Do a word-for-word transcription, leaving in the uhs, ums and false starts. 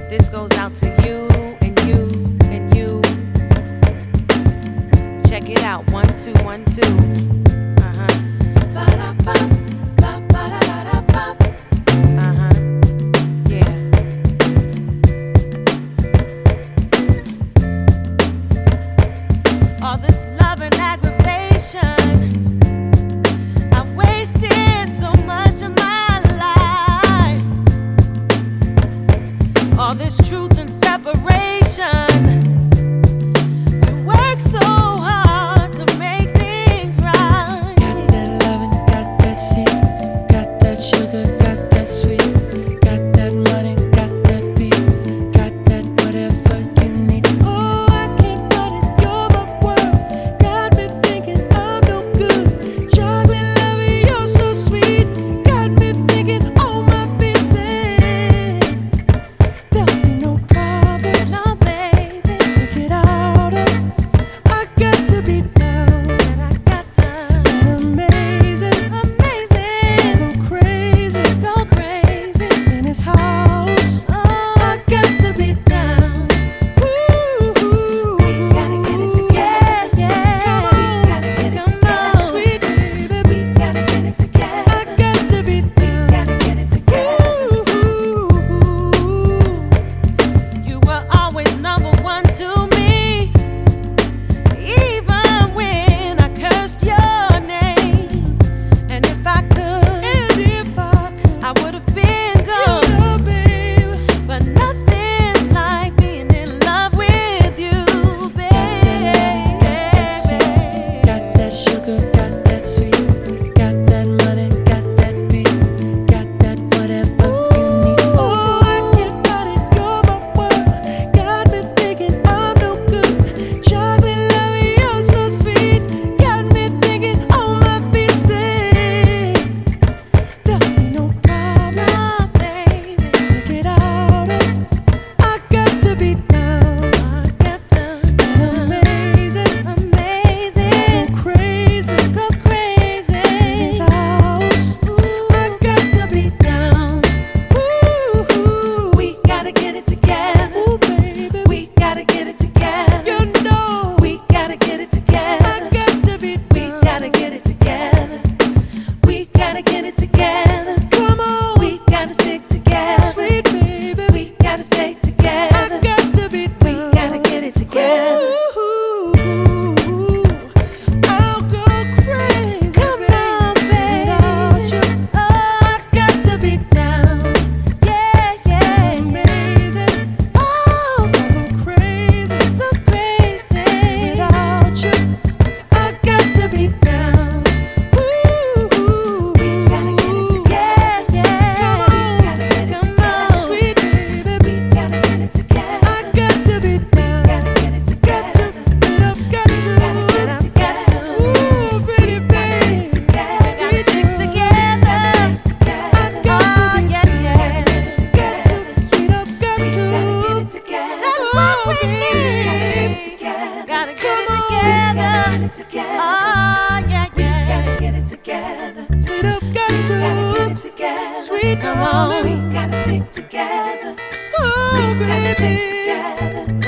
This goes out to you and you and you. Check it out, one, two, one, two. Uh-huh. Ba-da-bum, ba-ba-da-da-da-bum. Uh-huh. Yeah. All this love and aggravation, I've wasted so much of my life. All this truth and separation, we work so hard to make things right. Got that loving, got that seed, got that sugar, got that sweet, got that money, got that beat, got that whatever you need. Oh, I can't fight it, you're my world. Got me thinking I'm no good. Chocolate loving, you're so sweet. Got me thinking, oh my pieces. There'll be no problems, No, baby, to get out of. I got to be down. said I got time. Amazing, Amazing, go crazy go crazy. in his house. Oh, I got to be down. Ooh, we gotta get it together. Yeah, we gotta get it together. sweet baby, We gotta get it I together. got to be We down. gotta get it together. Ooh, You were always number one to me, even when I cursed your name. And if I could, and if I could, I would have been gone. oh, babe, But nothing's like being in love with you, baby. got that sugar, got that sweet, got that money, got that beat, got that whatever you need. Oh, I can't fight it, you're my world. Got me thinking I'm no good. Chocolate loving, you're so sweet. Got me thinking, oh my pieces. There'll be no problems, No, baby, to get out of. I got to be down. I got done. Amazing, Amazing, go crazy go crazy. in his house. I got to be down. Ooh, We gotta get it together. ooh, baby, We gotta get it together. you know We gotta get it I together. got to be down. We gotta get it together. We gotta get it together. Come on, We gotta stick together. sweet baby, We gotta stay I together. got to be down. We gotta get it together. Ooh, I'll go crazy, Come on, baby. without you. Oh, I've got to be down. yeah, yeah. Amazing, Oh, I'll go crazy so crazy. without you. I got to be down. Ooh, We gotta get it together. Come We on, gotta get it come together. on, sweet baby, We gotta get it I together. got to be down. Gotta get it Got to, together. get up, got We gotta sit to. up together. Ooh, pretty baby, Together. Gotta stick together. I've got to Oh, be yeah, down. yeah. Got to, sweet up, got We gotta get to. it together. That's what we Oh, need. baby. Gotta get Come it on. together. Get it together. Oh, yeah, We yeah. gotta get it together. Sweet up, got We gotta get it to. together. Sweet Come on. darling. We gotta stick together. Oh, We gotta baby. stick together.